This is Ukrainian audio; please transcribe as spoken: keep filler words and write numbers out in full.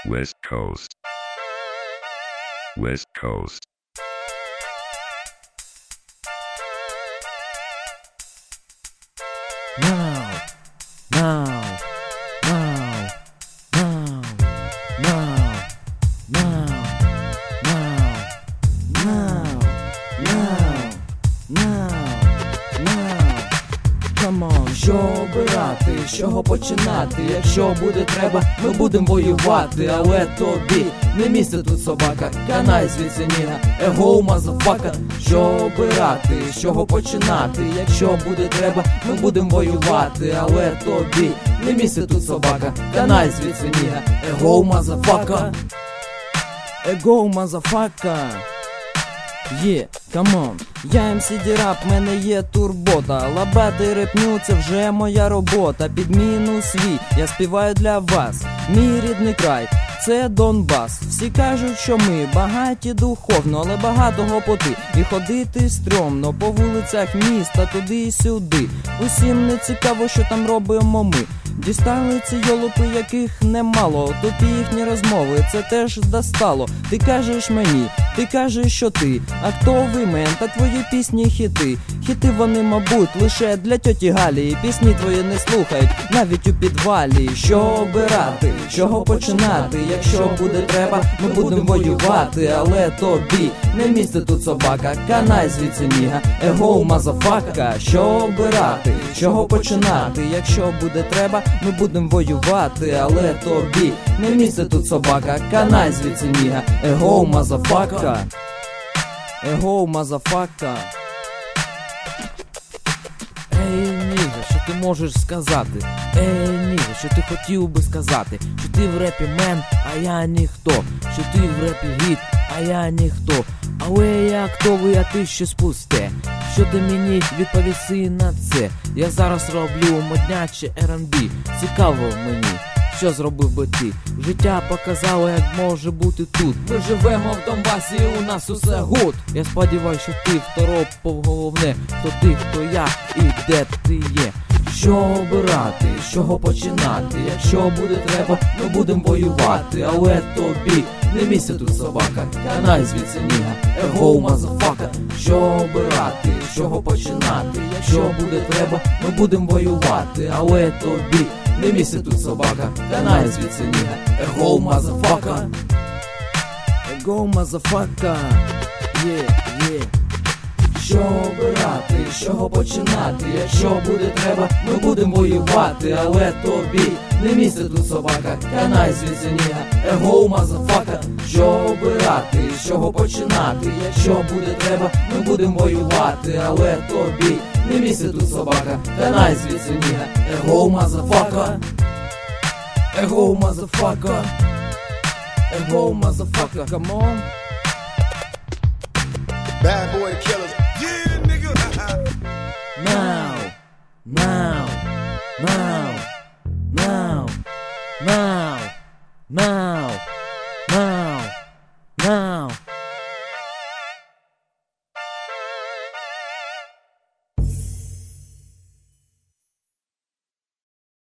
West Coast. West Coast. Now, now, now, now, now, now, now, now, now, now, now. Come on, що обирати, з чого починати? Якщо буде треба, ми будемо воювати, але тобі не місце тут, собака, канай звідси, ніга, его мазафака. Що обирати, з чого починати? Якщо буде треба, ми будемо воювати, але тобі не місце тут, собака, канай звідси, ніга, его мазафака. Его мазафака. Є, камон, я ем сі Дірап, в мене є турбота. Лабати репню, це вже моя робота. Підміну свій, я співаю для вас. Мій рідний край, це Донбас. Всі кажуть, що ми багаті духовно, але багато гопоти і ходити стрьомно по вулицях міста туди і сюди. Усім не цікаво, що там робимо ми. Дістали ці йолопи, яких немало. Тупі їхні розмови, це теж достало. Ти кажеш мені, ти кажеш, що ти актовий та твої пісні хіти. Хіти вони, мабуть, лише для тьоті Галі. І пісні твої не слухають навіть у підвалі. Що обирати, з чого починати? Якщо буде треба, ми будемо воювати, але тобі не місце тут, собака, канай звідси, ніга, его мазафака. Що обирати, з чого починати? Якщо буде треба, ми будемо воювати, але тобі не місце тут, собака, канай звідси, ніга, его мазафака. Его мазафака. Ей, ніга, що ти можеш сказати? Ей, ніга, що ти хотів би сказати? Що ти в репі мен, а я ніхто. Що ти в репі гіт, а я ніхто. Але я актовий, а ти щось пусте. Що ти мені відповіси на це? Я зараз роблю модняче ер енд бі. Цікаво мені, що зробив би ти? Життя показало, як може бути тут. Ми живемо в Донбасі, у нас усе гуд. Я сподіваюсь, що ти второпав головне. Хто ти, хто я і де ти є. Що обирати, з чого починати? Якщо буде треба, ми будемо воювати, але тобі не місце тут, собака, канай звідси, ніга, его мазафака. Що обирати, з чого починати? Якщо буде треба, ми будемо воювати, але тобі не місце тут, собака, канай звідси, ніга, его мазафака. Его мазафака. Є, є. Що обирати, з чого починати? Якщо буде треба, ми будемо воювати, але тобі не місце тут, собака, канай звідси, ніга, его мазафака. Що обирати, з чого починати? Якщо буде треба, ми будемо воювати, але тобі не місце тут, собака, канай звідси, ніга, его мазафака. Его мазафака. Его мазафака. Come on. Bad boy the killers. Yeah, nigga. Now, now.